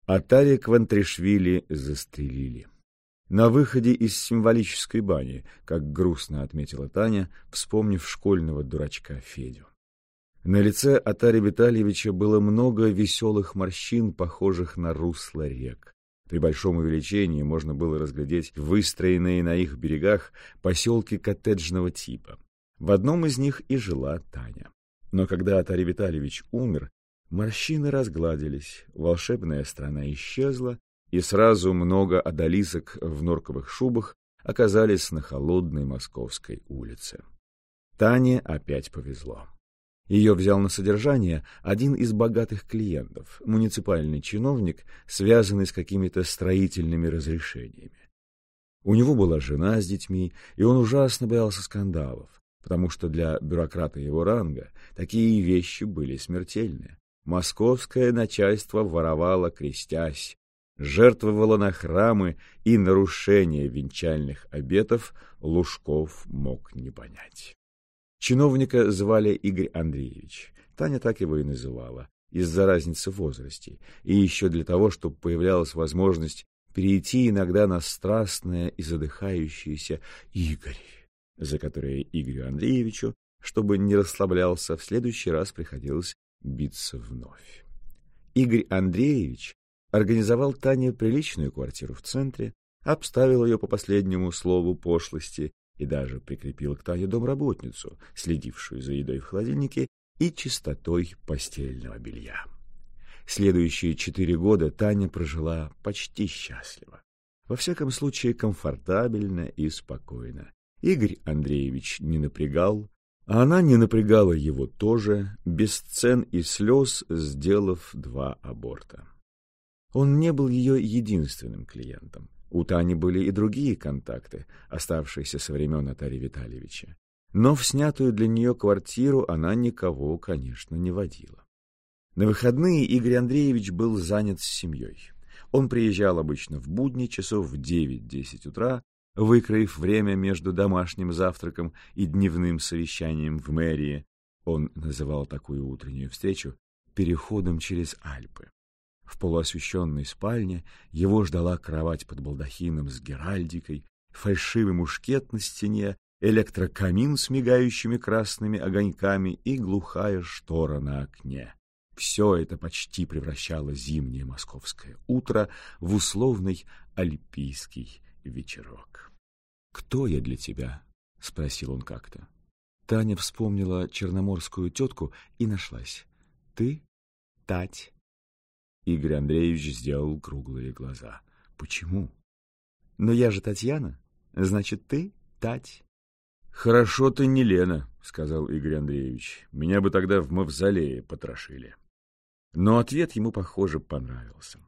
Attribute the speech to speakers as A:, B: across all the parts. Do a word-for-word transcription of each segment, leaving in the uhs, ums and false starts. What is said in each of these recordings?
A: А Тария Квантришвили застрелили. На выходе из символической бани, как грустно отметила Таня, вспомнив школьного дурачка Федю. На лице Атария Витальевича было много веселых морщин, похожих на русла рек. При большом увеличении можно было разглядеть выстроенные на их берегах поселки коттеджного типа. В одном из них и жила Таня. Но когда Атарий Витальевич умер, морщины разгладились, волшебная страна исчезла, и сразу много одолисок в норковых шубах оказались на холодной Московской улице. Тане опять повезло. Ее взял на содержание один из богатых клиентов, муниципальный чиновник, связанный с какими-то строительными разрешениями. У него была жена с детьми, и он ужасно боялся скандалов, потому что для бюрократа его ранга такие вещи были смертельны. Московское начальство воровало, крестясь, жертвовало на храмы, и нарушение венчальных обетов Лужков мог не понять. Чиновника звали Игорь Андреевич. Таня так его и называла, из-за разницы в возрасте, и еще для того, чтобы появлялась возможность перейти иногда на страстное и задыхающееся «Игорь», за которое Игорю Андреевичу, чтобы не расслаблялся, в следующий раз приходилось биться вновь. Игорь Андреевич организовал Тане приличную квартиру в центре, обставил ее по последнему слову пошлости и даже прикрепил к Тане домработницу, следившую за едой в холодильнике и чистотой постельного белья. Следующие четыре года Таня прожила почти счастливо. Во всяком случае, комфортабельно и спокойно. Игорь Андреевич не напрягал, а она не напрягала его тоже, без сцен и слез сделав два аборта. Он не был ее единственным клиентом. У Тани были и другие контакты, оставшиеся со времен Атария Витальевича. Но в снятую для нее квартиру она никого, конечно, не водила. На выходные Игорь Андреевич был занят с семьей. Он приезжал обычно в будни часов в девять-десять утра, выкроив время между домашним завтраком и дневным совещанием в мэрии. Он называл такую утреннюю встречу «переходом через Альпы». В полуосвещенной спальне его ждала кровать под балдахином с геральдикой, фальшивый мушкет на стене, электрокамин с мигающими красными огоньками и глухая штора на окне. Все это почти превращало зимнее московское утро в условный альпийский вечерок. «Кто я для тебя?» — спросил он как-то. Таня вспомнила черноморскую тетку и нашлась. «Ты? Тать?» Игорь Андреевич сделал круглые глаза. «Почему?» «Но я же Татьяна. Значит, ты Тать». «Хорошо ты не Лена», — сказал Игорь Андреевич. «Меня бы тогда в мавзолее потрошили». Но ответ ему, похоже, понравился.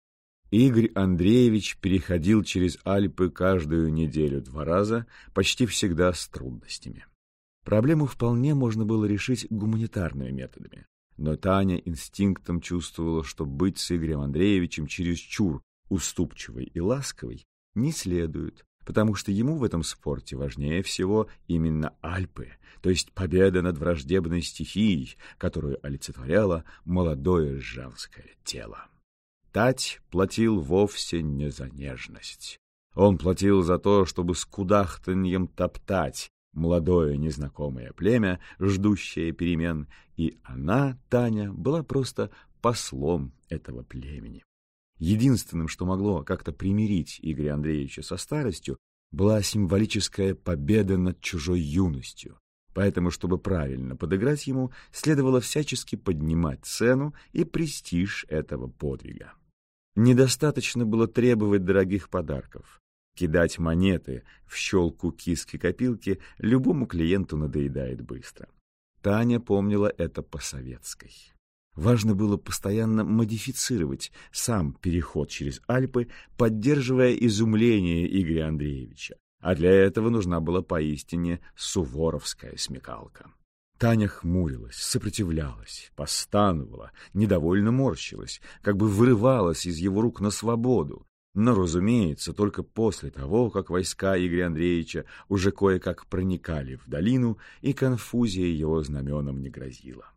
A: Игорь Андреевич переходил через Альпы каждую неделю два раза, почти всегда с трудностями. Проблему вполне можно было решить гуманитарными методами. Но Таня инстинктом чувствовала, что быть с Игорем Андреевичем чересчур уступчивой и ласковой не следует, потому что ему в этом спорте важнее всего именно Альпы, то есть победа над враждебной стихией, которую олицетворяло молодое женское тело. Тать платил вовсе не за нежность. Он платил за то, чтобы с кудахтаньем топтать молодое незнакомое племя, ждущее перемен, и она, Таня, была просто послом этого племени. Единственным, что могло как-то примирить Игоря Андреевича со старостью, была символическая победа над чужой юностью. Поэтому, чтобы правильно подыграть ему, следовало всячески поднимать цену и престиж этого подвига. Недостаточно было требовать дорогих подарков. Кидать монеты в щелку киски-копилки любому клиенту надоедает быстро. Таня помнила это по-советской. Важно было постоянно модифицировать сам переход через Альпы, поддерживая изумление Игоря Андреевича. А для этого нужна была поистине суворовская смекалка. Таня хмурилась, сопротивлялась, постановала, недовольно морщилась, как бы вырывалась из его рук на свободу. Но, разумеется, только после того, как войска Игоря Андреевича уже кое-как проникали в долину, и конфузия его знаменам не грозила.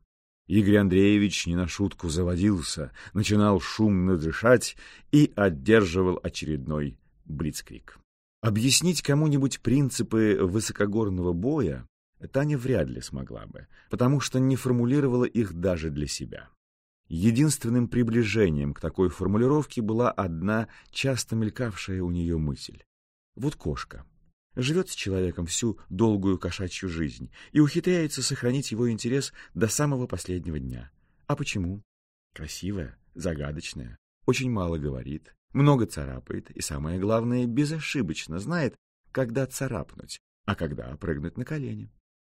A: Игорь Андреевич не на шутку заводился, начинал шумно дышать и одерживал очередной блицкриг. Объяснить кому-нибудь принципы высокогорного боя Таня вряд ли смогла бы, потому что не формулировала их даже для себя. Единственным приближением к такой формулировке была одна часто мелькавшая у нее мысль. Вот кошка живет с человеком всю долгую кошачью жизнь и ухитряется сохранить его интерес до самого последнего дня. А почему? Красивая, загадочная, очень мало говорит, много царапает и, самое главное, безошибочно знает, когда царапнуть, а когда прыгнуть на колени.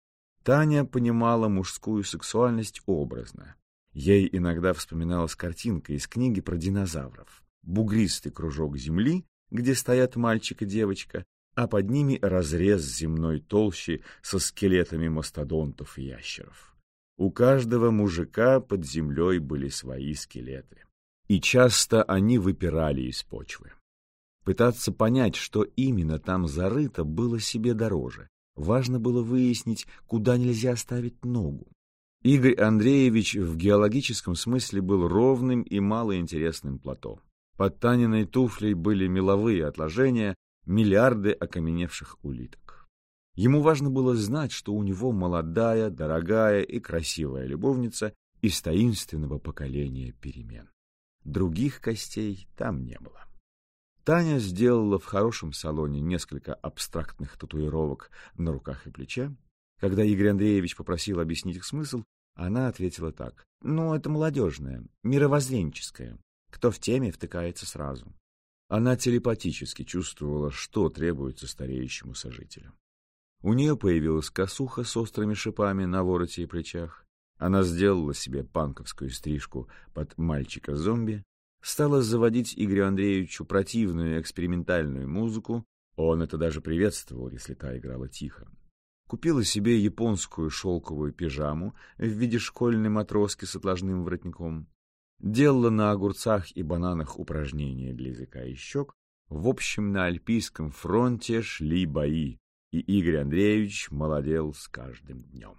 A: Таня понимала мужскую сексуальность образно. Ей иногда вспоминалась картинка из книги про динозавров. Бугристый кружок земли, где стоят мальчик и девочка, а под ними разрез земной толщи со скелетами мастодонтов и ящеров. У каждого мужика под землей были свои скелеты. И часто они выпирали из почвы. Пытаться понять, что именно там зарыто, было себе дороже. Важно было выяснить, куда нельзя ставить ногу. Игорь Андреевич в геологическом смысле был ровным и малоинтересным плато. Под Таниной туфлей были меловые отложения, миллиарды окаменевших улиток. Ему важно было знать, что у него молодая, дорогая и красивая любовница из таинственного поколения перемен. Других костей там не было. Таня сделала в хорошем салоне несколько абстрактных татуировок на руках и плече. Когда Игорь Андреевич попросил объяснить их смысл, она ответила так. «Ну, это молодежное, мировоззренческое. Кто в теме, втыкается сразу». Она телепатически чувствовала, что требуется стареющему сожителю. У нее появилась косуха с острыми шипами на вороте и плечах. Она сделала себе панковскую стрижку под мальчика-зомби, стала заводить Игорю Андреевичу противную экспериментальную музыку, он это даже приветствовал, если та играла тихо. Купила себе японскую шелковую пижаму в виде школьной матроски с отложным воротником, делала на огурцах и бананах упражнения для языка и щек. В общем, на Альпийском фронте шли бои, и Игорь Андреевич молодел с каждым днем.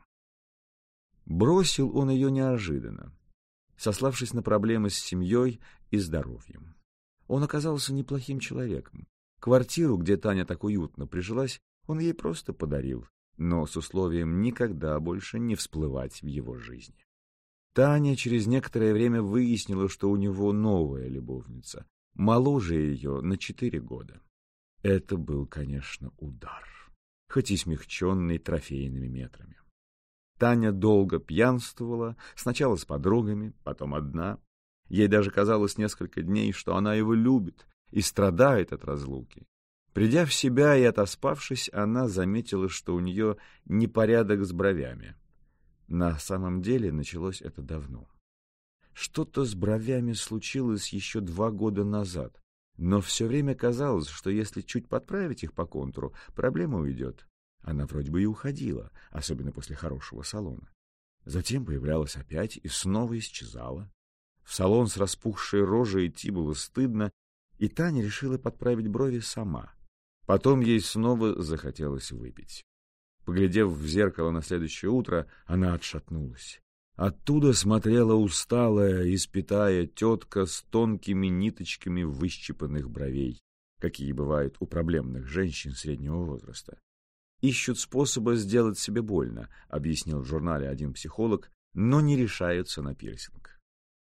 A: Бросил он ее неожиданно, сославшись на проблемы с семьей и здоровьем. Он оказался неплохим человеком. Квартиру, где Таня так уютно прижилась, он ей просто подарил, но с условием никогда больше не всплывать в его жизни. Таня через некоторое время выяснила, что у него новая любовница, моложе ее на четыре года. Это был, конечно, удар, хоть и смягченный трофейными метрами. Таня долго пьянствовала, сначала с подругами, потом одна. Ей даже казалось несколько дней, что она его любит и страдает от разлуки. Придя в себя и отоспавшись, она заметила, что у нее непорядок с бровями. На самом деле началось это давно. Что-то с бровями случилось еще два года назад, но все время казалось, что если чуть подправить их по контуру, проблема уйдет. Она вроде бы и уходила, особенно после хорошего салона. Затем появлялась опять и снова исчезала. В салон с распухшей рожей идти было стыдно, и Таня решила подправить брови сама. Потом ей снова захотелось выпить. Поглядев в зеркало на следующее утро, она отшатнулась. Оттуда смотрела усталая, испятая тетка с тонкими ниточками выщипанных бровей, какие бывают у проблемных женщин среднего возраста. «Ищут способа сделать себе больно», — объяснил в журнале один психолог, но не решаются на пирсинг.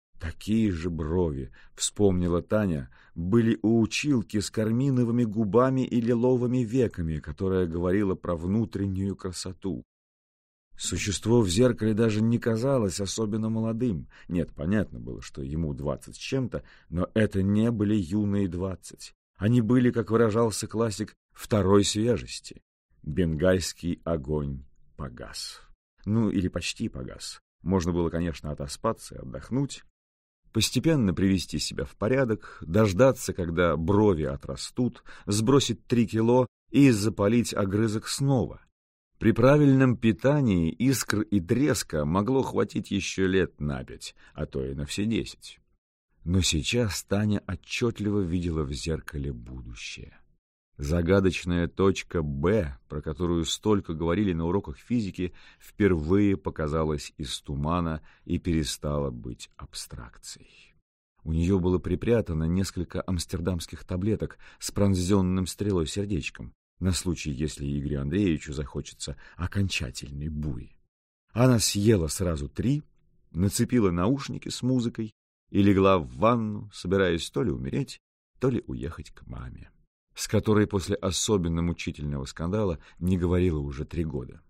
A: Такие же брови, вспомнила Таня, были у училки с карминовыми губами и лиловыми веками, которая говорила про внутреннюю красоту. Существо в зеркале даже не казалось особенно молодым. Нет, понятно было, что ему двадцать с чем-то, но это не были юные двадцать. Они были, как выражался классик, второй свежести. Бенгальский огонь погас. Ну, или почти погас. Можно было, конечно, отоспаться и отдохнуть, постепенно привести себя в порядок, дождаться, когда брови отрастут, сбросить три кило и запалить огрызок снова. При правильном питании искр и треска могло хватить еще лет на пять, а то и на все десять. Но сейчас Таня отчетливо видела в зеркале будущее. Загадочная точка Б, про которую столько говорили на уроках физики, впервые показалась из тумана и перестала быть абстракцией. У нее было припрятано несколько амстердамских таблеток с пронзенным стрелой сердечком, на случай, если Игорю Андреевичу захочется окончательной бури. Она съела сразу три, нацепила наушники с музыкой и легла в ванну, собираясь то ли умереть, то ли уехать к маме, с которой после особенно мучительного скандала не говорила уже три года.